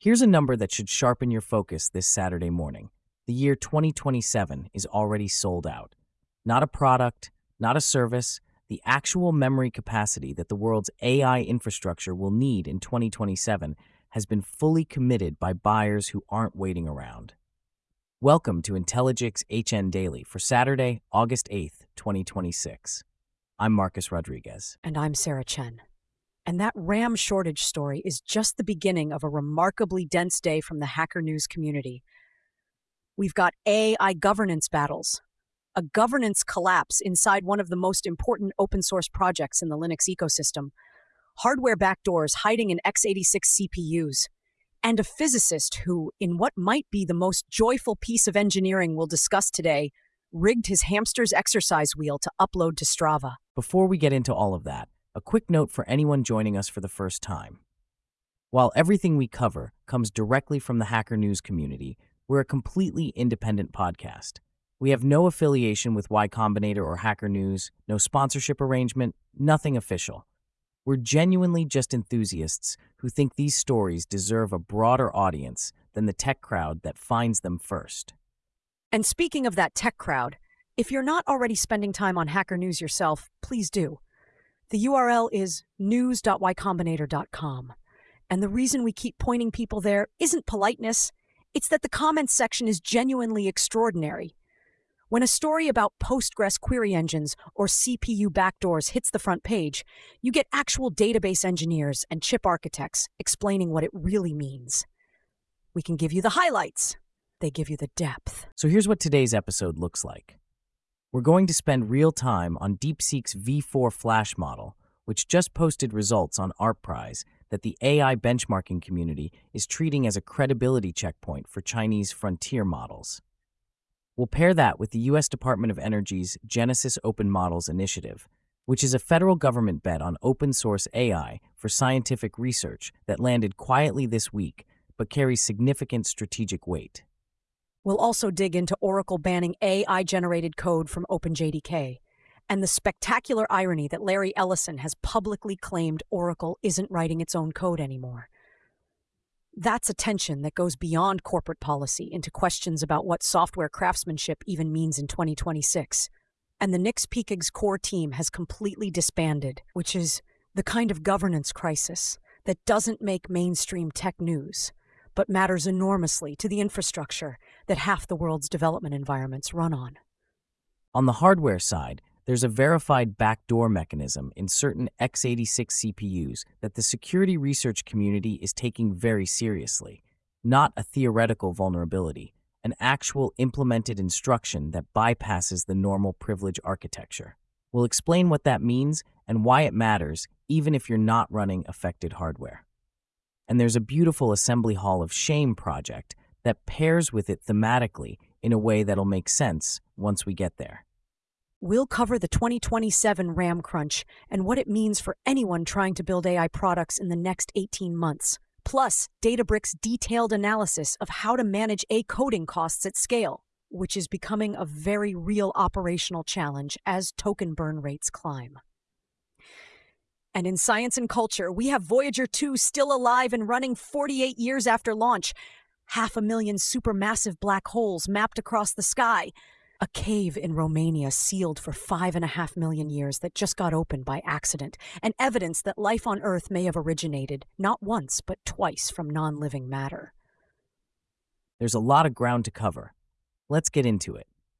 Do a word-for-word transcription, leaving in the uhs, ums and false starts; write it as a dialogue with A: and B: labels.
A: Here's a number that should sharpen your focus this Saturday morning. The year twenty twenty-seven is already sold out. Not a product, not a service, the actual memory capacity that the world's A I infrastructure will need in twenty twenty-seven has been fully committed by buyers who aren't waiting around. Welcome to Intelligix H N Daily for Saturday, August eighth, twenty twenty-six. I'm Marcus Rodriguez.
B: And I'm Sarah Chen. And that RAM shortage story is just the beginning of a remarkably dense day from the Hacker News community. We've got A I governance battles, a governance collapse inside one of the most important open source projects in the Linux ecosystem, hardware backdoors hiding in x eighty-six C P Us, and a physicist who, in what might be the most joyful piece of engineering we'll discuss today, rigged his hamster's exercise wheel to upload to Strava.
A: Before we get into all of that, a quick note for anyone joining us for the first time. While everything we cover comes directly from the Hacker News community, we're a completely independent podcast. We have no affiliation with Y Combinator or Hacker News, no sponsorship arrangement, nothing official. We're genuinely just enthusiasts who think these stories deserve a broader audience than the tech crowd that finds them first.
B: And speaking of that tech crowd, if you're not already spending time on Hacker News yourself, please do. The U R L is news dot y combinator dot com. And the reason we keep pointing people there isn't politeness, it's that the comments section is genuinely extraordinary. When a story about Postgres query engines or C P U backdoors hits the front page, you get actual database engineers and chip architects explaining what it really means. We can give you the highlights. They give you the depth.
A: So here's what today's episode looks like. We're going to spend real time on DeepSeek's V four Flash model, which just posted results on ArtPrize that the A I benchmarking community is treating as a credibility checkpoint for Chinese frontier models. We'll pair that with the U S Department of Energy's Genesis Open Models Initiative, which is a federal government bet on open-source A I for scientific research that landed quietly this week but carries significant strategic weight.
B: We'll also dig into Oracle banning A I-generated code from OpenJDK, and the spectacular irony that Larry Ellison has publicly claimed Oracle isn't writing its own code anymore. That's a tension that goes beyond corporate policy into questions about what software craftsmanship even means in twenty twenty-six. And the NixPkg's core team has completely disbanded, which is the kind of governance crisis that doesn't make mainstream tech news, but matters enormously to the infrastructure that half the world's development environments run on.
A: On the hardware side, there's a verified backdoor mechanism in certain x eighty-six C P Us that the security research community is taking very seriously. Not a theoretical vulnerability, an actual implemented instruction that bypasses the normal privilege architecture. We'll explain what that means and why it matters, even if you're not running affected hardware. And there's a beautiful assembly hall of shame project that pairs with it thematically in a way that'll make sense once we get there.
B: We'll cover the twenty twenty-seven RAM crunch and what it means for anyone trying to build A I products in the next eighteen months, plus Databricks' detailed analysis of how to manage A I coding costs at scale, which is becoming a very real operational challenge as token burn rates climb. And in science and culture, we have Voyager two still alive and running forty-eight years after launch, half a million supermassive black holes mapped across the sky, a cave in Romania sealed for five and a half million years that just got opened by accident, and evidence that life on Earth may have originated not once but twice from non-living matter.
A: There's a lot of ground to cover. Let's get into it.